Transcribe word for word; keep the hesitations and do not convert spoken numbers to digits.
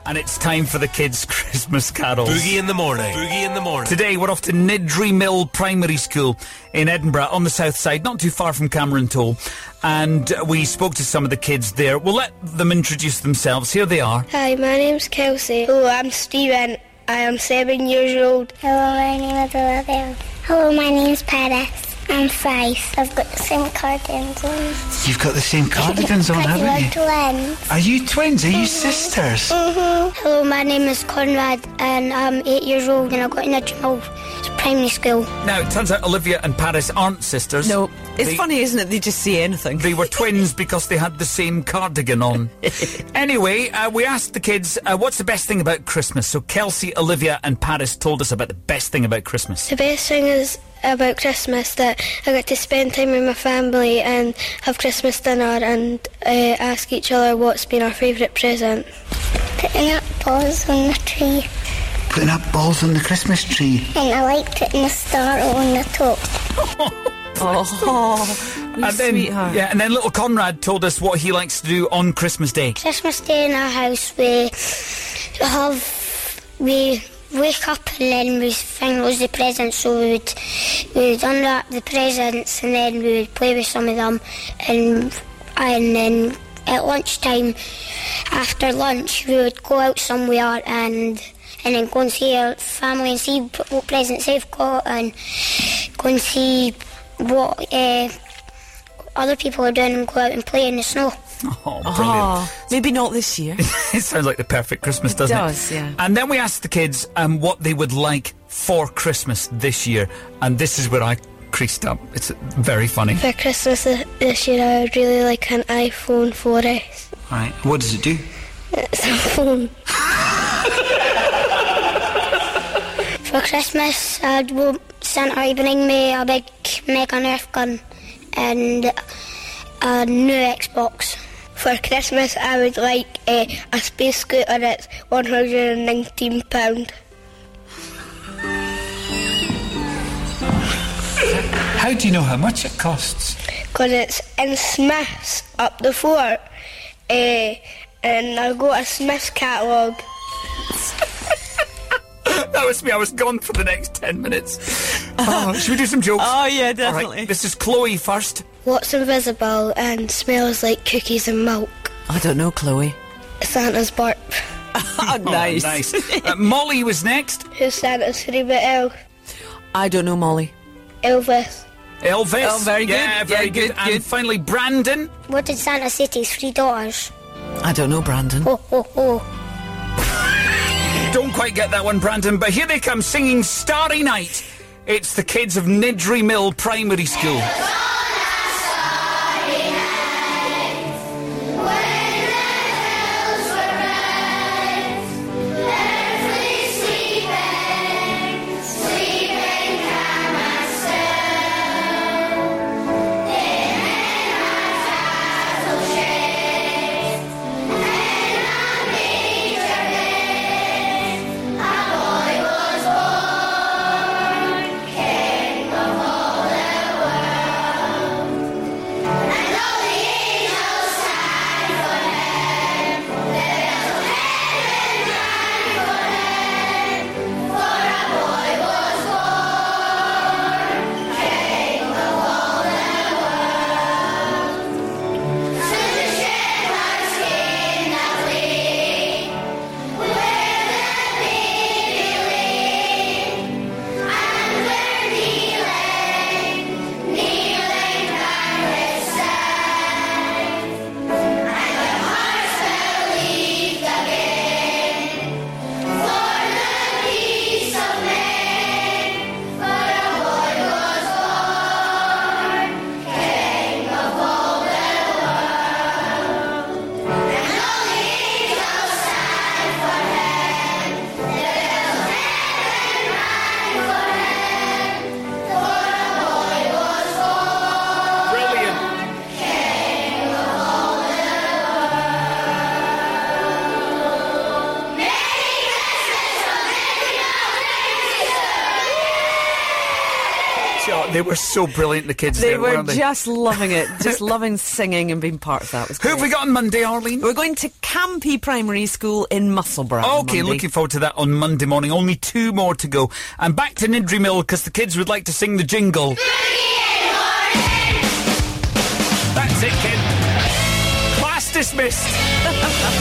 And it's time for the kids' Christmas carols. Boogie in the morning. Boogie in the morning. Today we're off to Niddry Mill Primary School in Edinburgh on the south side, not too far from Cameron Toll. And we spoke to some of the kids there. We'll let them introduce themselves. Here they are. Hi, my name's Kelsey. Hello, I'm Stephen. I am seven years old. Hello, my name is Olivia. Hello, my name's Paris. I'm five. I've got the same cardigans on. You've got the same cardigans on, haven't you? Twins. Are you twins? Are you Mm-hmm. sisters? Mm-hmm. Hello, my name is Conrad and I'm eight years old and I got in a Jamal primary school. Now, it turns out Olivia and Paris aren't sisters. No, it's They- funny, isn't it? They just say anything. They were twins because they had the same cardigan on. Anyway, uh, we asked the kids, uh, what's the best thing about Christmas? So Kelsey, Olivia and Paris told us about the best thing about Christmas. The best thing is about Christmas that I get to spend time with my family and have Christmas dinner and uh, ask each other what's been our favourite present. Putting up balls on the tree. Putting up balls on the Christmas tree. And I like putting a star on the top. Oh, And then, sweetheart. yeah, and then little Conrad told us what he likes to do on Christmas Day. Christmas Day in our house, we have, we wake up and then we find loads of presents, so we would, we would unwrap the presents and then we would play with some of them, and, and then at lunchtime, after lunch, we would go out somewhere and and then go and see our family and see what presents they've got and go and see what uh, other people are doing and go out and play in the snow. Oh, brilliant. Oh, maybe not this year. It sounds like the perfect Christmas, doesn't it? It does, yeah. And then we asked the kids um, what they would like for Christmas this year. And this is where I creased up. It's very funny. For Christmas this year I would really like an iPhone four S. Right. What does it do? It's a phone. For Christmas, I'd want Santa to bring me a big Mega Nerf gun and a new Xbox. For Christmas I would like uh, a space scooter that's one hundred and nineteen pounds. How do you know how much it costs? Because it's in Smith's up the fort. Uh, and I'll go to Smith's catalogue. That was me. I was gone for the next ten minutes. Oh, should we do some jokes? Oh, yeah, All definitely. right, this is Chloe first. What's invisible and smells like cookies and milk? I don't know, Chloe. Santa's burp. Oh, nice. Oh, nice. Uh, Molly was next. Who's Santa's favourite elf? I don't know, Molly. Elvis. Elvis. Oh, very good. Yeah, very Yeah, good. good, And good. finally, Brandon. What did Santa say to his three daughters? I don't know, Brandon. Ho, ho, ho. Don't quite get that one, Brandon, but here they come singing Starry Night. It's the kids of Niddry Mill Primary School. They were so brilliant, the kids They there, were weren't they? just loving it, just loving singing and being part of that. It was Who great. have we got on Monday, Arlene? We're going to Campy Primary School in Musselburgh. on Okay, Monday. looking forward to that on Monday morning. Only two more to go. And back to Nidri Mill, because the kids would like to sing the jingle. That's it, kid. Class dismissed.